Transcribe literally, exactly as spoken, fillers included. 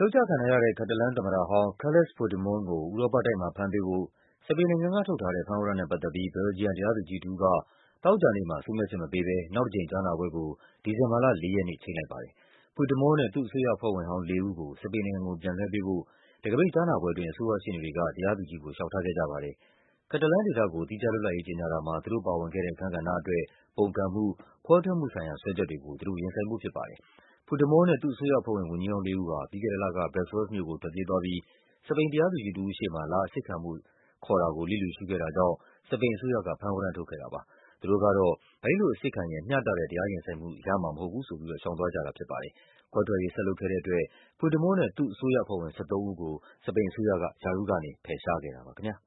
ဖြုတ်ချခံထားရတဲ့ Catalan သမ္မတဟောင်း Carles Puigdemont ကို ဥရောပတိုက်မှာဖမ်းပေးဖို့ စပိန်နိုင်ငံကထုတ်ထားတဲ့ ဖမ်းဝရမ်းနဲ့ပတ်သက်ပြီး ဘယ်လ်ဂျီယံ တရားသူကြီးတဦးက သောကြာနေ့မှာ ဆုံးဖြတ်ချက်မပေးဘဲ နောက်တကြိမ် ကြားနာပွဲကို ဒီဇင်ဘာလ ၄ ရက်နေ့ ချိန်းလိုက်ပါတယ်။ Puigdemont နဲ့ သူ့အစိုးရအဖွဲ့ဝင်ဟောင်း လေးဦးကို စပိန်နိုင်ငံကို ပြန်လွှဲပေးဖို့ တံခါးပိတ်ကြားနာပွဲအတွင်း အစိုးရရှေ့နေတွေက တရားသူကြီးကို လျှောက်ထားခဲ့ကြပါတယ်။ ကက်တာလန်ဒေသကို သီးခြားလွတ်လပ်ရေး ကြေညာတာမှာ သူတို့ပါဝင်ခဲ့တဲ့ အခန်းကဏ္ဍအတွက် ပုန်ကန်မှု၊ ခွဲထွက်မှုဆိုင်ရာ စွဲချက်တွေကို သူတို့ရင်ဆိုင်ဖို့ဖြစ်ပါတယ်။ Puigdemont နဲ့ သူ့အစိုးရအဖွဲ့ဝင် ဝန်ကြီးဟောင်းလေးဦးဟာ ပြီးခဲ့တဲ့လက Brussels မြို့ကို ထွက်ပြေးသွားပြီး စပိန်တရားသူကြီးတဦးရှေ့မှာ လာအစစ်ခံဖို့ခေါ်တာကို လျစ်လျူရှုခဲ့တာကြောင့် စပိန်အစိုးရက ဖမ်းဝရမ်းထုတ်ခဲ့တာပါ။ သူတို့ကတော့ အဲဒီလိုအစစ်ခံရင် မျှတတဲ့ တရားရင်ဆိုင်မှု ရမှာမဟုတ်ဘူးဆိုပြီးတော့ ရှောင်သွားကြတာဖြစ်ပါတယ်။ ခွဲထွက်ရေး ဆက်လုပ်ခဲ့တဲ့အတွက် Puigdemont နဲ့ သူ့အစိုးရအဖွဲ့ဝင် ၁၃ ဦးကို စပိန်အစိုးရက ရာထူးကနေ ဖယ်ရှားခဲ့တာပါခင်ဗျာ။